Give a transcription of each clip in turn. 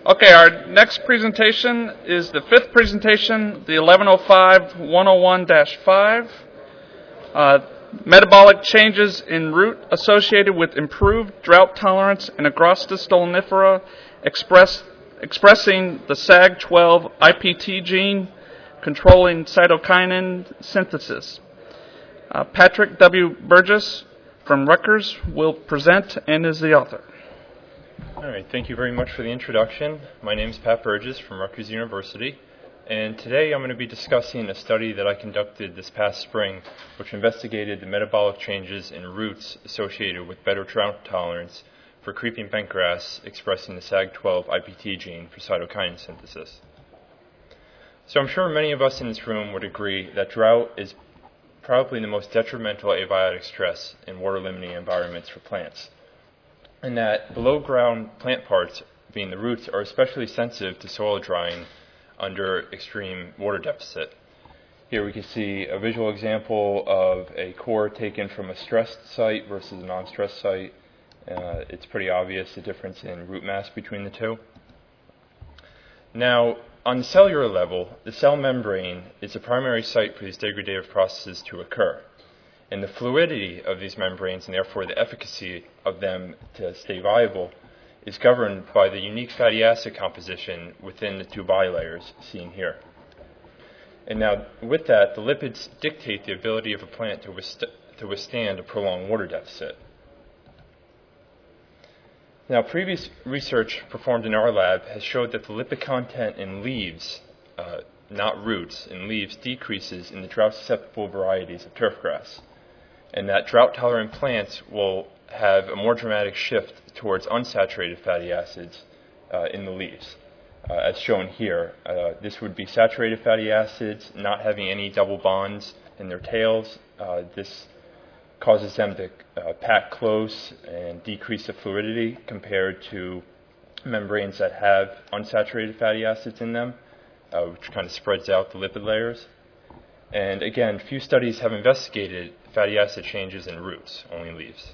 Okay, our next presentation is the fifth presentation, the 1105-101-5. Metabolic changes in root associated with improved drought tolerance in Agrostis stolonifera expressing the SAG12 IPT gene controlling cytokinin synthesis. Patrick W. Burgess from Rutgers will present and is the author. All right, thank you very much for the introduction. My name is Pat Burgess from Rutgers University, and today I'm going to be discussing a study that I conducted this past spring, which investigated the metabolic changes in roots associated with better drought tolerance for creeping bent grass expressing the SAG12 IPT gene for cytokinin synthesis. So I'm sure many of us in this room would agree that drought is probably the most detrimental abiotic stress in water-limiting environments for plants, and that below-ground plant parts, being the roots, are especially sensitive to soil drying under extreme water deficit. Here we can see a visual example of a core taken from a stressed site versus a non-stressed site. It's pretty obvious the difference in root mass between the two. Now, on the cellular level, the cell membrane is the primary site for these degradative processes to occur. And the fluidity of these membranes, and therefore the efficacy of them to stay viable, is governed by the unique fatty acid composition within the two bilayers seen here. And now, with that, the lipids dictate the ability of a plant to withstand a prolonged water deficit. Now, previous research performed in our lab has showed that the lipid content in leaves, not roots, in leaves decreases in the drought-susceptible varieties of turfgrass, and that drought-tolerant plants will have a more dramatic shift towards unsaturated fatty acids in the leaves, as shown here. This would be saturated fatty acids not having any double bonds in their tails. This causes them to pack close and decrease the fluidity compared to membranes that have unsaturated fatty acids in them, which kind of spreads out the lipid layers. And again, few studies have investigated fatty acid changes in roots, only leaves.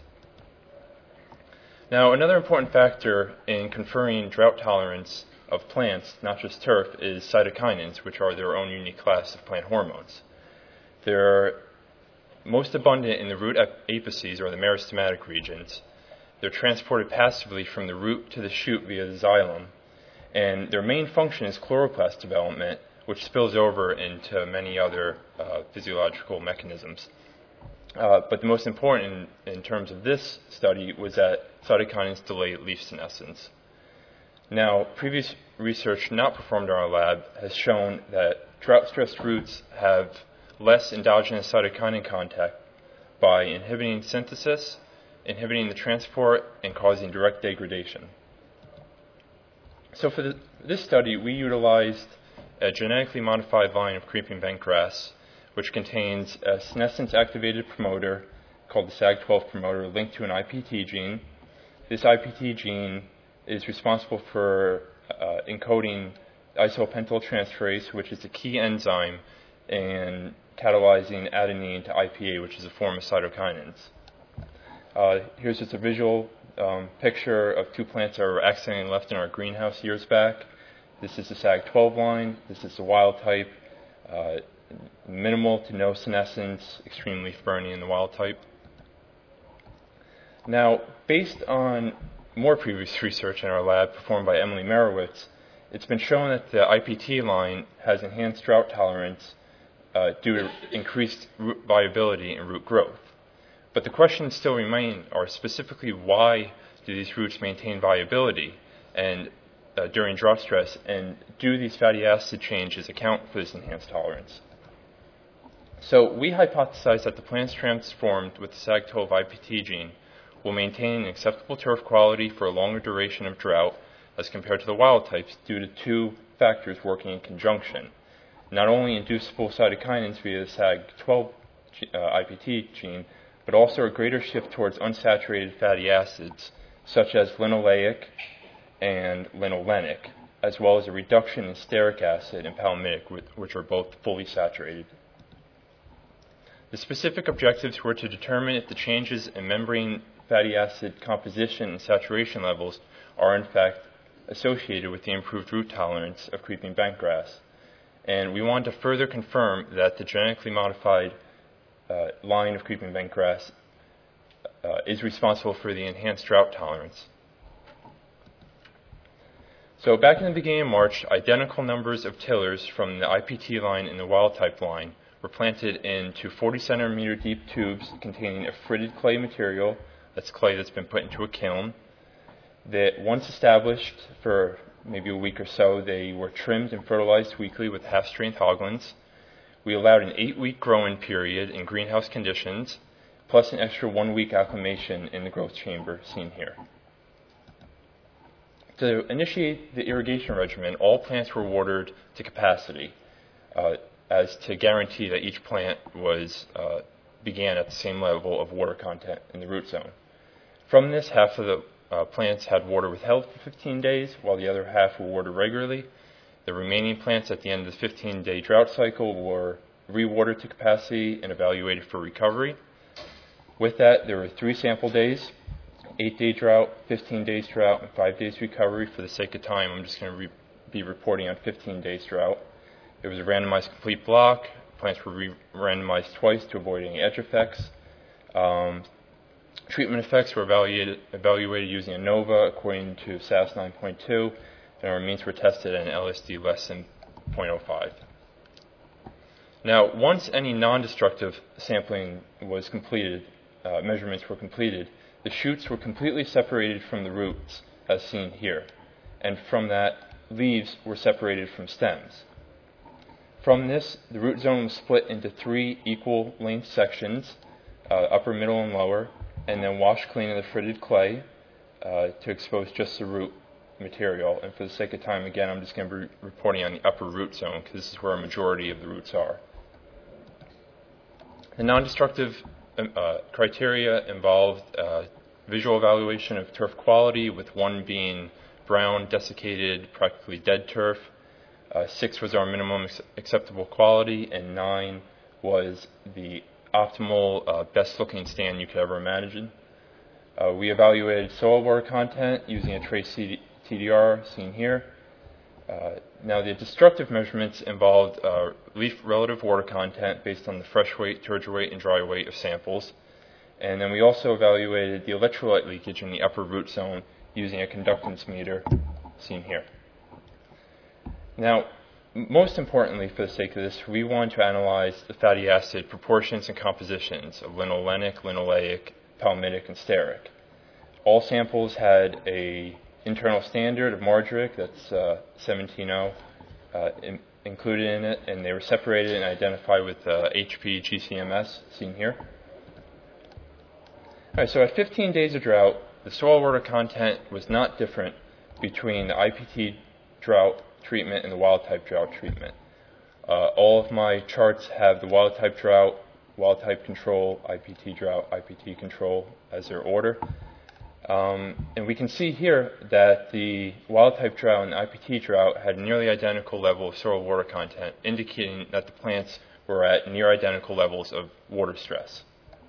Now, another important factor in conferring drought tolerance of plants, not just turf, is cytokinins, which are their own unique class of plant hormones. They're most abundant in the root apices, or the meristematic regions. They're transported passively from the root to the shoot via the xylem, and their main function is chloroplast development, which spills over into many other physiological mechanisms. But the most important in terms of this study was that cytokinins delay leaf senescence. Now, previous research not performed in our lab has shown that drought-stressed roots have less endogenous cytokinin contact by inhibiting synthesis, inhibiting the transport, and causing direct degradation. So for this study, we utilized a genetically modified line of creeping bent grass, which contains a senescence-activated promoter called the SAG12 promoter linked to an IPT gene. This IPT gene is responsible for encoding isopentyl-transferase, which is a key enzyme in catalyzing adenine to IPA, which is a form of cytokinins. Here's just a visual picture of two plants that were accidentally left in our greenhouse years back. This is the SAG12 line. This is the wild type. Minimal to no senescence, extreme leaf burning in the wild type. Now, based on more previous research in our lab performed by Emily Merowitz, it's been shown that the IPT line has enhanced drought tolerance due to increased root viability and root growth. But the questions still remain are specifically why do these roots maintain viability and during drought stress, and do these fatty acid changes account for this enhanced tolerance? So we hypothesized that the plants transformed with the SAG12 IPT gene will maintain an acceptable turf quality for a longer duration of drought as compared to the wild types due to two factors working in conjunction. Not only inducible cytokinins via the SAG12 IPT gene, but also a greater shift towards unsaturated fatty acids, such as linoleic and linolenic, as well as a reduction in stearic acid and palmitic, which are both fully saturated. The specific objectives were to determine if the changes in membrane fatty acid composition and saturation levels are in fact associated with the improved root tolerance of creeping bentgrass. And we wanted to further confirm that the genetically modified line of creeping bentgrass is responsible for the enhanced drought tolerance. So back in the beginning of March, identical numbers of tillers from the IPT line and the wild-type line were planted into 40-centimeter deep tubes containing a fritted clay material. That's clay that's been put into a kiln. That once established for maybe a week or so, they were trimmed and fertilized weekly with half-strength hoglins. We allowed an 8-week growing period in greenhouse conditions, plus an extra 1-week acclimation in the growth chamber seen here. To initiate the irrigation regimen, all plants were watered to capacity, as to guarantee that each plant began at the same level of water content in the root zone. From this, half of the plants had water withheld for 15 days, while the other half were watered regularly. The remaining plants at the end of the 15-day drought cycle were re-watered to capacity and evaluated for recovery. With that, there were 3 sample days, 8-day drought, 15 days drought, and 5 days recovery. For the sake of time, I'm just going to be reporting on 15 days drought. It was a randomized complete block. Plants were randomized twice to avoid any edge effects. Treatment effects were evaluated using ANOVA according to SAS 9.2, and our means were tested at an LSD less than 0.05. Now, once any non-destructive sampling was completed, measurements were completed, the shoots were completely separated from the roots, as seen here, and from that, leaves were separated from stems. From this, the root zone was split into 3 equal length sections, upper, middle, and lower, and then washed clean in the fritted clay to expose just the root material. And for the sake of time, again, I'm just going to be reporting on the upper root zone, because this is where a majority of the roots are. The non-destructive criteria involved visual evaluation of turf quality, with 1 being brown, desiccated, practically dead turf. 6 was our minimum acceptable quality, and 9 was the optimal, best-looking stand you could ever imagine. We evaluated soil water content using a trace TDR, seen here. Now, the destructive measurements involved leaf relative water content based on the fresh weight, turgor weight, and dry weight of samples. And then we also evaluated the electrolyte leakage in the upper root zone using a conductance meter, seen here. Now, most importantly, for the sake of this, we want to analyze the fatty acid proportions and compositions of linolenic, linoleic, palmitic, and stearic. All samples had an internal standard of Margaric, that's 17.0, included in it, and they were separated and identified with HP GCMS, seen here. All right, so at 15 days of drought, the soil water content was not different between the IPT drought treatment and the wild-type drought treatment. All of my charts have the wild-type drought, wild-type control, IPT drought, IPT control as their order. And we can see here that the wild-type drought and the IPT drought had nearly identical level of soil water content, indicating that the plants were at near identical levels of water stress.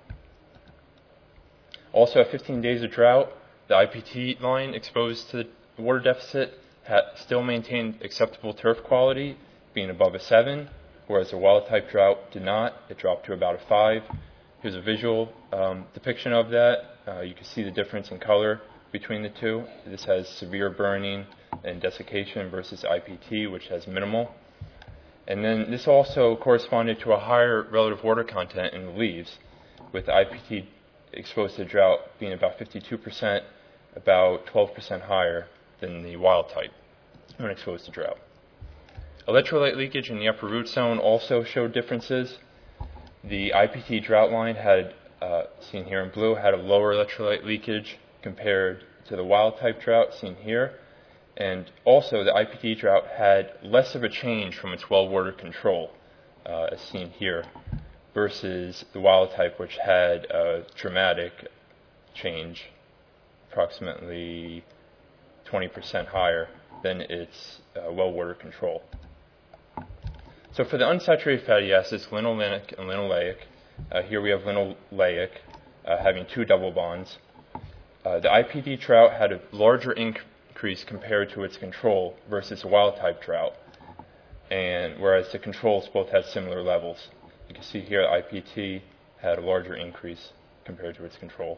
Also, at 15 days of drought, the IPT line exposed to the water deficit still maintained acceptable turf quality, being above a 7, whereas the wild-type drought did not. It dropped to about a 5. Here's a visual depiction of that. You can see the difference in color between the two. This has severe burning and desiccation versus IPT, which has minimal. And then this also corresponded to a higher relative water content in the leaves, with the IPT exposed to drought being about 52%, about 12% higher than the wild type when exposed to drought. Electrolyte leakage in the upper root zone also showed differences. The IPT drought line had, seen here in blue, had a lower electrolyte leakage compared to the wild type drought, seen here. And also the IPT drought had less of a change from its well water control, as seen here, versus the wild type, which had a dramatic change, approximately 20% higher than its well water control. So for the unsaturated fatty acids, linolenic and linoleic, here we have linoleic having 2 double bonds. The IPT drought had a larger increase increase compared to its control versus a wild-type drought, and whereas the controls both had similar levels. You can see here IPT had a larger increase compared to its control.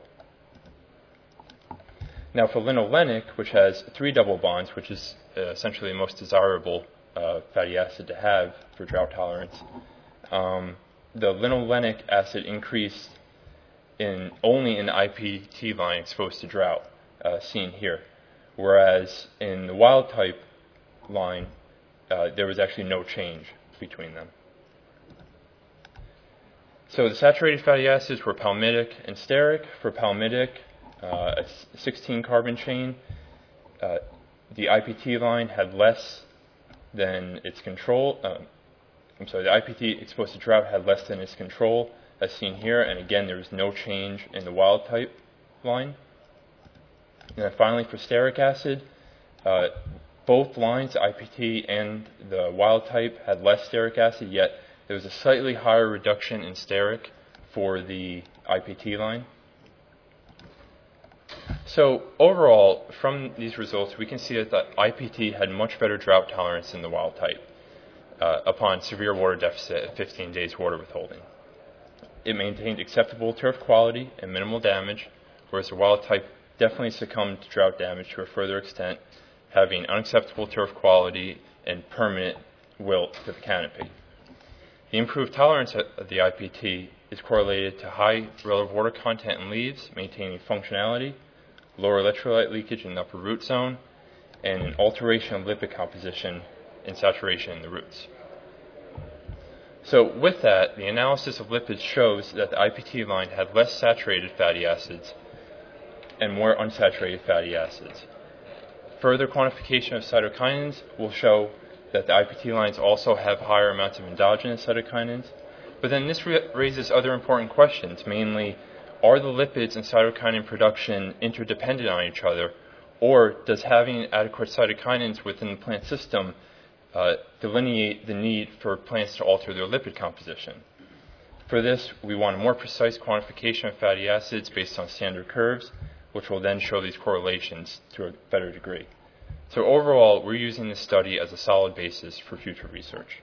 Now for linolenic, which has 3 double bonds, which is essentially the most desirable fatty acid to have for drought tolerance, the linolenic acid increased only in the IPT line exposed to drought, seen here, whereas in the wild type line, there was actually no change between them. So the saturated fatty acids were palmitic and stearic. For palmitic, a 16 carbon chain, the IPT line had less than its control. The IPT exposed to drought had less than its control, as seen here, and again there was no change in the wild type line. And then finally for stearic acid, both lines, IPT and the wild type, had less stearic acid, yet there was a slightly higher reduction in stearic for the IPT line. So overall, from these results, we can see that the IPT had much better drought tolerance than the wild type upon severe water deficit at 15 days water withholding. It maintained acceptable turf quality and minimal damage, whereas the wild type definitely succumbed to drought damage to a further extent, having unacceptable turf quality and permanent wilt to the canopy. The improved tolerance of the IPT is correlated to high relative water content in leaves, maintaining functionality, lower electrolyte leakage in the upper root zone, and an alteration of lipid composition and saturation in the roots. So with that, the analysis of lipids shows that the IPT line had less saturated fatty acids and more unsaturated fatty acids. Further quantification of cytokinins will show that the IPT lines also have higher amounts of endogenous cytokinins, but then this raises other important questions, mainly, are the lipids and cytokinin production interdependent on each other, or does having adequate cytokinins within the plant system delineate the need for plants to alter their lipid composition? For this, we want a more precise quantification of fatty acids based on standard curves, which will then show these correlations to a better degree. So overall, we're using this study as a solid basis for future research.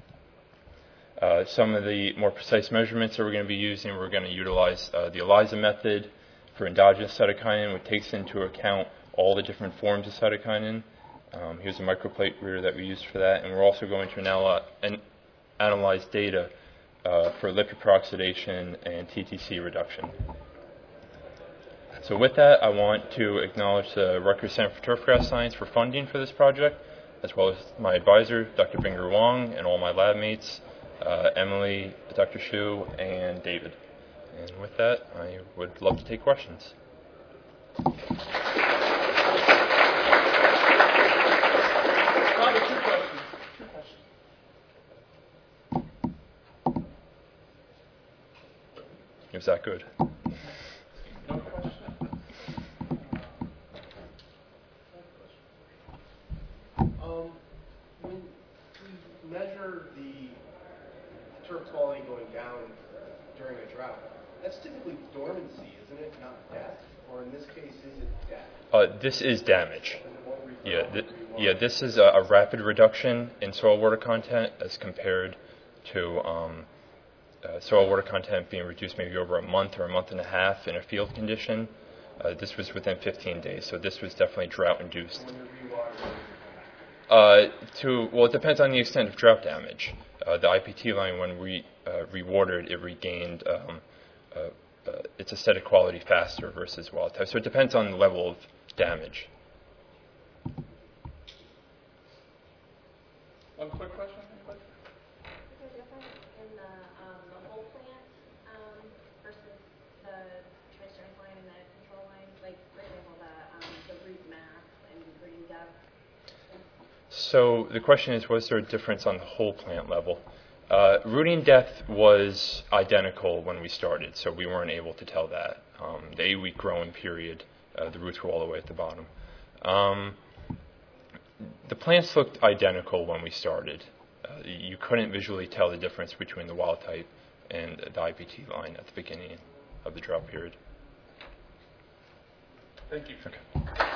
Some of the more precise measurements that we're going to be using, we're going to utilize the ELISA method for endogenous cytokinin, which takes into account all the different forms of cytokinin. Here's a microplate reader that we used for that, and we're also going to analyze data for lipid peroxidation and TTC reduction. So with that, I want to acknowledge the Rutgers Center for Turfgrass Science for funding for this project, as well as my advisor, Dr. Binger Wong, and all my lab mates, Emily, Dr. Shu, and David. And with that, I would love to take questions. Is that good? When we measure the turf quality going down during a drought, that's typically dormancy, isn't it? Not death? Or in this case, is it death? This is damage. This is a rapid reduction in soil water content as compared to soil water content being reduced maybe over a month or a month and a half in a field condition. This was within 15 days, so this was definitely drought-induced. It depends on the extent of drought damage. The IPT line, when we rewatered, it regained its aesthetic quality faster versus wild type. So it depends on the level of damage. One quick question. Is there a difference in the whole plant versus the transgenic line and the control line? Like, for example, the root mass and green depth? So the question is, was there a difference on the whole plant level? Rooting depth was identical when we started, so we weren't able to tell that. The 8-week growing period, the roots were all the way at the bottom. The plants looked identical when we started. You couldn't visually tell the difference between the wild type and the IPT line at the beginning of the drought period. Thank you. Okay.